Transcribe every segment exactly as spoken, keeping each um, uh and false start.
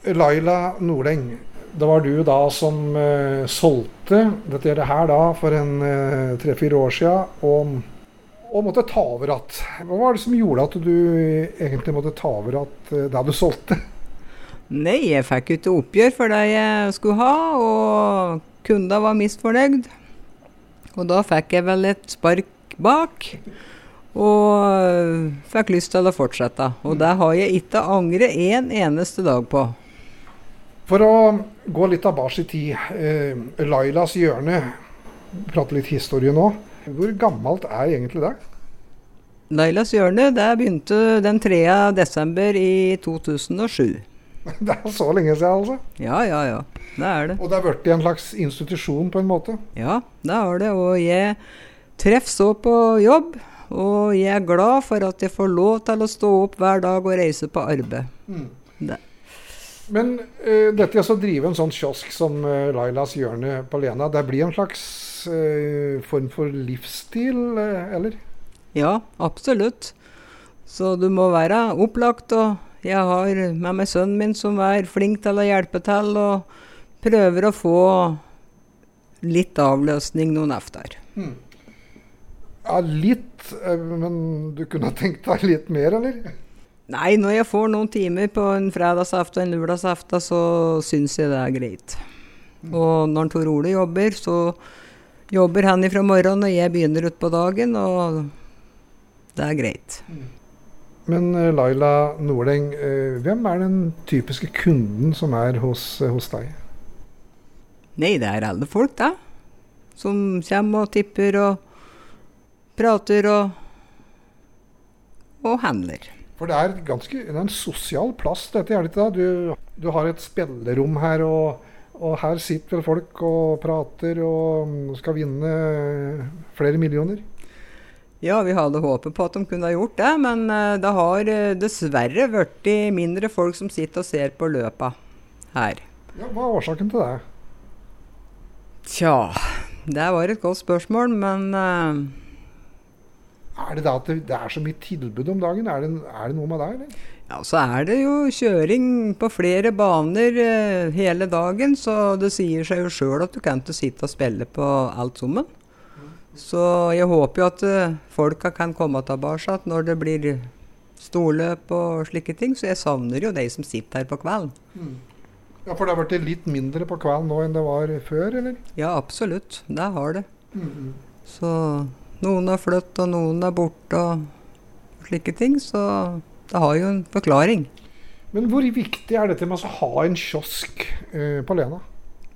Laila Nordeng, det var du da som uh, solgte dette her da for en uh, tre-fire år siden, og, og måtte ta over at. Hva var det som gjorde at du egentlig måtte ta over at uh, da du solgte? Nei, jeg fikk ikke oppgjør for det jeg skulle ha, og kunder var misfornøyd. Og da fikk jeg vel et spark bak, og fikk lyst til å fortsette. Og det har jeg ikke angret en eneste dag på. For å gå litt tilbake i tid, eh, Lailas hjørne, prate litt historie nå. Hvor gammelt er egentlig det? Lailas hjørne, det begynte den tredje desember i to tusen og sju. Det er så lenge siden, altså? Ja, ja, ja. Det er det. Og det har vært en slags institusjon på en måte? Ja, det har det. Og jeg treffer så på jobb, og jeg er glad for at jeg får lov til å stå opp hver dag og reise på arbeid. Mm. Det. Men uh, dette å drive en sånn kiosk som uh, Lailas hjørne på Lena, det blir en slags uh, form for livsstil, uh, eller? Ja, absolutt. Så du må være opplagt, og jeg har med meg sønnen min som er flink til å hjelpe til, og prøver å få litt avløsning noen efter. Hmm. Ja, litt, men du kunne ha tenkt deg litt mer, eller? Nei, når jeg får noen timer på en fredagsaften, en lørdagsaften, så synes jeg det er greit. Hmm. Og når Tor Ole jobber, så jobber han ifra morgenen, og jeg begynner ut på dagen, og det er greit. Hmm. Men Laila Nordeng, hvem er den typiske kunden som er hos, hos deg? Nei, det er alle folk da, som kommer og tipper og prater og, og handler. For det er, ganske, det er en sosial plass, dette er det ikke da. Du, du har et spillerom her, og, og her sitter vel folk og prater og skal vinne flere millioner. Ja, vi hadde håpet på at de kunne ha gjort det, men uh, det har uh, dessverre vært mindre folk som sitter og ser på løpet her. Ja, hva er årsaken til det? Tja, det var et godt spørsmål, men... Uh, er det da at det, det er så mye tilbud om dagen? Er det, er det noe med det, eller? Ja, så er det jo kjøring på flere baner uh, hele dagen, så det sier seg jo selv at du kan ikke sitte og spille på alt sammen. Så jeg håper jo at uh, folka kan komme tilbake når det blir storløp og slike ting, så jeg savner jo de som sitter her på kvelden. Mm. Ja, for det har vært litt mindre på kvelden nå enn det var før, eller? Ja, absolutt. Det har det. Mm-hmm. Så noen har flyttet, og noen er borte, og slike ting, så det har jo en forklaring. Men hvor viktig er dette med å ha en kiosk uh, på Lena?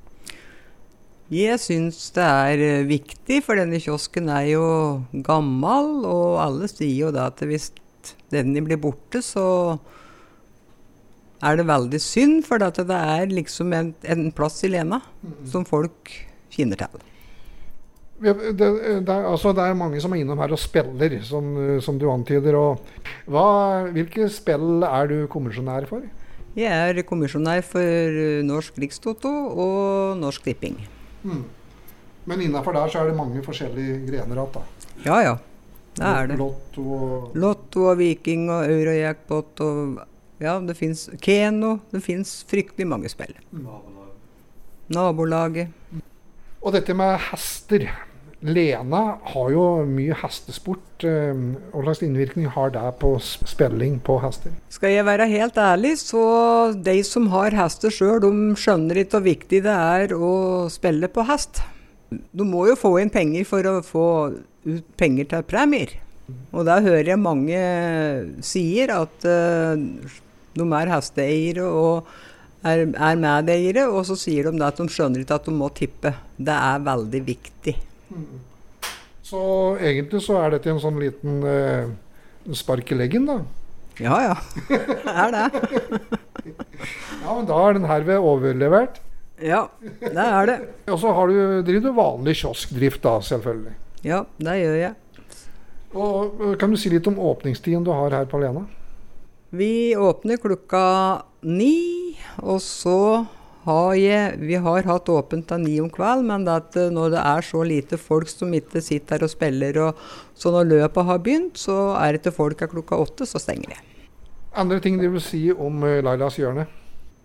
Jeg synes det er viktig, for denne kiosken er jo gammel, og alle sier jo da at hvis denne blir borte, så er det veldig synd, for det er liksom en, en plass i Lena mm. som folk kjenner til. Det, det, det, altså det er mange som er innom her og spiller, som, som du antyder. Og hva, hvilke spill er du kommisjonær for? Jeg er kommisjonær for Norsk Rikstoto og Norsk Tipping. Mm. Men innenfor der så er det mange forskjellige grener at da? Ja, ja. Det er det. Lotto og... Lotto og Viking og Eurojackpot og... Ja, det finnes Keno. Det finnes fryktelig mange spill. Mm. Nabolaget. Og dette med hester. Lena har jo mye hestesport. Hva slags innvirkning har det på spilling på hester? Skal jeg være helt ærlig, så de som har hester selv, de skjønner ikke hvor viktig det er å spille på hest. Du må jo få inn penger for å få ut penger til premier. Og da hører jeg mange sier at uh, de er hesteeiere og er, er medeiere, og så sier de at de skjønner ikke at de må tippe. Det er veldig viktig. Mm. Så egentlig så er dette en sånn liten uh, spark i leggen da? Ja, ja. Det er det. Ja, men da er den herved overlevert. Ja, det er det. Og så har du, driver du vanlig kioskdrift da, selvfølgelig. Ja, det gjør jeg. Og kan du si litt om åpningstiden du har her på Lena? Vi åpner klokka ni, og så har jeg, vi har hatt åpent til ni om kveld, men det at når det er så lite folk som ikke sitter her og spiller, og så når løpet har begynt, så er det til folk av klokka åtte, så stenger det. Andre ting du vil si om Lailas hjørne?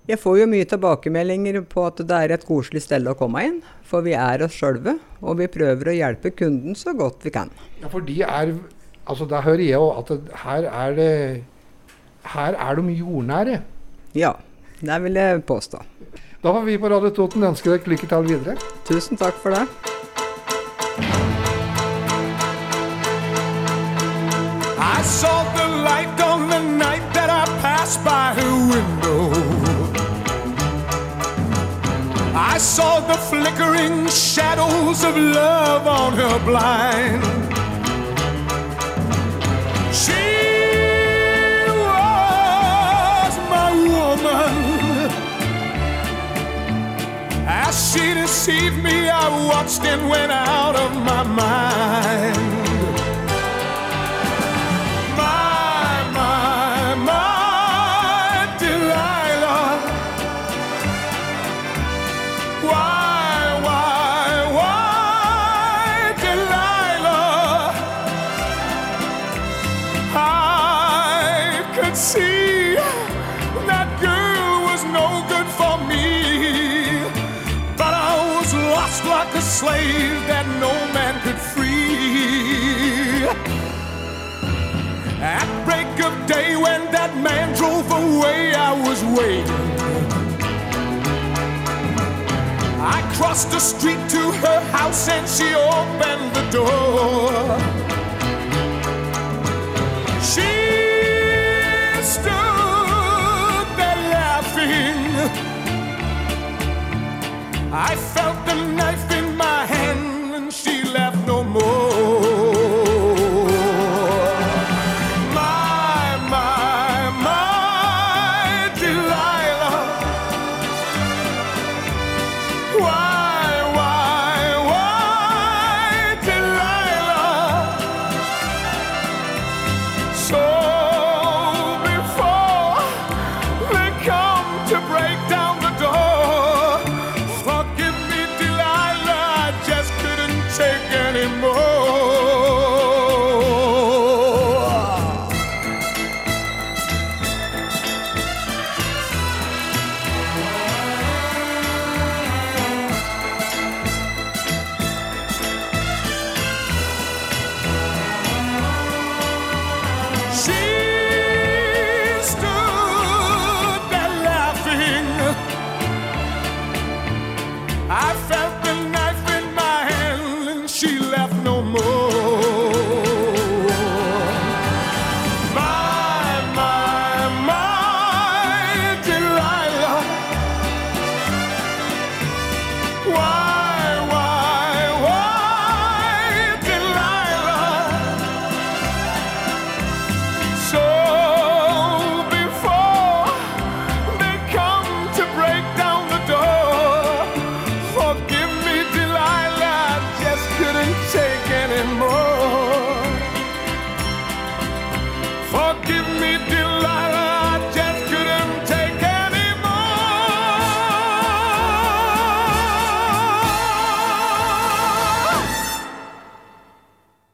Jeg får jo mye tilbakemeldinger på at det er et koselig sted å komme inn, for vi er oss sjølve, og vi prøver å hjelpe kunden så godt vi kan. Ja, for de er, altså da hører jeg jo at det, her er det, her er de jordnære. Ja, det vil jeg påstå. Da var vi på Radio Toten, ønsker deg lykke til videre. Tusen takk for det. I saw the light on the night that I passed by her window. I saw the flickering shadows of love on her blind. She was my woman. As she deceived me, I watched and went out of my mind. See, that girl was no good for me, but I was lost like a slave that no man could free. At break of day when that man drove away, I was waiting. I crossed the street to her house and she opened the door. She stood there laughing. I felt